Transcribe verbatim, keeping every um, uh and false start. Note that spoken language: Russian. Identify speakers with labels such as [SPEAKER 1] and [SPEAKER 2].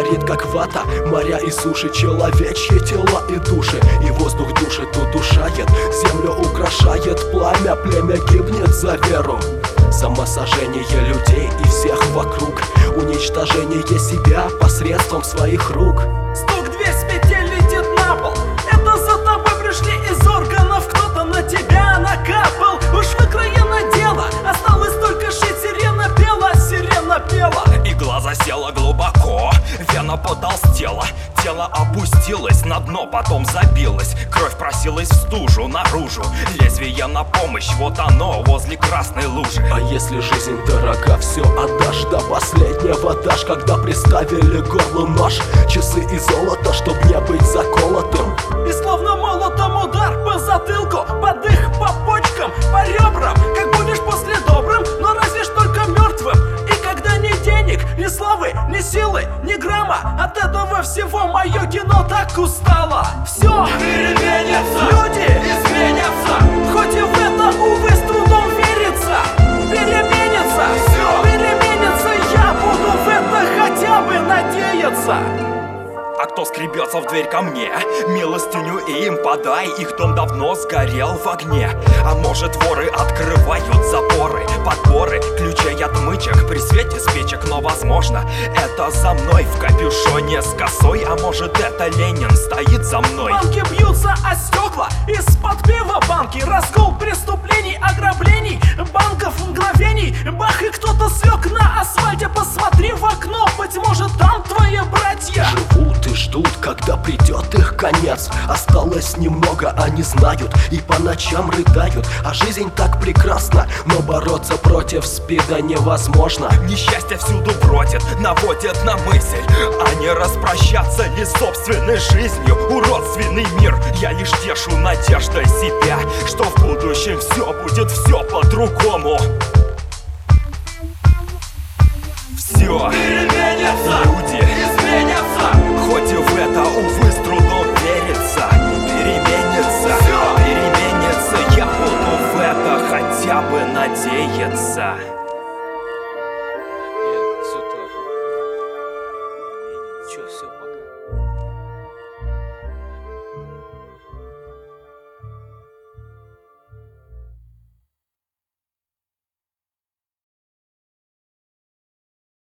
[SPEAKER 1] горит как вата, моря и суши, человечьи тела и души. И воздух душит, удушает, землю украшает пламя, племя гибнет за веру. Самосожжение людей и всех вокруг, уничтожение себя посредством своих рук.
[SPEAKER 2] Стук, дверь с петель летит на пол. Это за тобой пришли из органов, кто-то на тебя накапал. Уж выкроено дело, осталось только жить. Сирена пела, сирена пела.
[SPEAKER 3] Игла засела глубоко, вена потолстела, тело опустилось на дно, потом забилось. Кровь просилась в стужу наружу, лезвие на помощь, вот оно возле красной лужи.
[SPEAKER 1] А если жизнь дорога, все отдашь до последнего дашь. Когда приставили горлу нож, часы и золото, чтоб не быть заколотым.
[SPEAKER 2] И словно молотом удар по затылку, под их, по почкам, по ребрам. Как будешь после добрым, но разве ж только мертвым. И когда ни денег, ни славы, ни силы, ни грамма, от этого всего мое кино так устало. Все переменится, люди изменятся, хоть и в это, увы, с трудом верится. Переменится, все переменится, я буду в это хотя бы надеяться.
[SPEAKER 3] А кто скребется в дверь ко мне, милостыню им подай. Их дом давно сгорел в огне. А может, воры открывают запоры, подборы ключей отмычек при свете спичек. Но возможно, это за мной в капюшоне с косой. А может, это Ленин стоит за мной.
[SPEAKER 2] Банки бьются о стекла, из-под пива банки. Раскол преступлений, ограблений, банков мгновений. Бах, и кто-то слег на асфальте. Посмотри в окно, быть может, там твои братья
[SPEAKER 1] живут и ждут, когда придет их конец. Осталось немного, они знают, и по ночам рыдают. А жизнь так прекрасна, но бороться против СПИДа невозможно.
[SPEAKER 3] Несчастье всюду бродит, наводит на мысль, а не распрощаться ли с собственной жизнью. Уродственный мир, я лишь тешу надеждой себя, что в будущем все будет все по-другому. Все
[SPEAKER 2] переменится,
[SPEAKER 3] люди
[SPEAKER 2] изменятся,
[SPEAKER 3] хоть и в это, увы, с трудом верится. Переменится,
[SPEAKER 2] все
[SPEAKER 3] переменится, я буду в это хотя бы надеяться.